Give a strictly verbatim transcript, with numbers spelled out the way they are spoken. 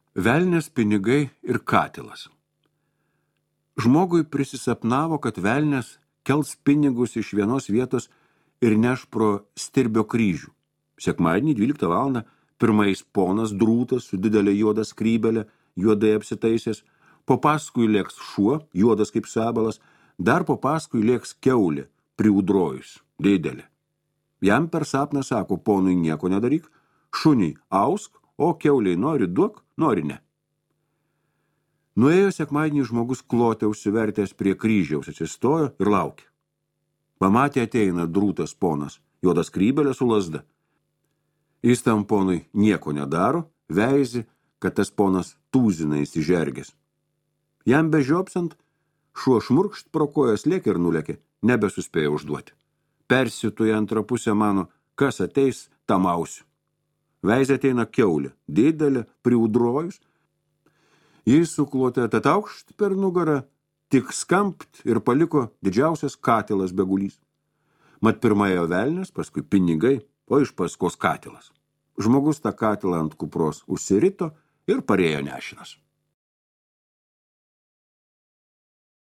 Velnias, pinigai ir katilas. Žmogui prisisapnavo, kad velnias kels pinigus iš vienos vietos ir neš pro Stirbio kryžių. Sekmadienį dvyliktą valandą pirmais ponas drūtas su didelė juoda skrybelė, juodai apsitaisęs, po paskui lėks šuo, juodas kaip sabalas, dar po paskui lėks kiaulė, priudrojus, didelė. Jam per sapną sako, ponui nieko nedaryk, šuniai ausk, o kiauliai nori duok, nori ne. Nuėjo sekmadienį žmogus klotę užsivertęs prie kryžiaus, atsistojo ir laukė. Pamatė ateina drūtas ponas, juodas skrybelė su lazda. Jis tam ponui nieko nedaro, veizi, kad tas ponas tūzina įsižergęs. Jam bežiopsant, šuo šmurkšt pro kojas lėkė ir nulėkė, nebesuspėjo užduoti. Persituje antrą pusę mano, kas ateis, tam ausiu. Veizė ateina kiaulė, didelė, priudrojus. Jis suklotė tataukšt per nugarą, tik skampt ir paliko didžiausias katilas begulys. Mat pirmąjo velnias, paskui pinigai, o iš paskos katilas. Žmogus tą katilą ant kupros užsirito ir parėjo nešinas.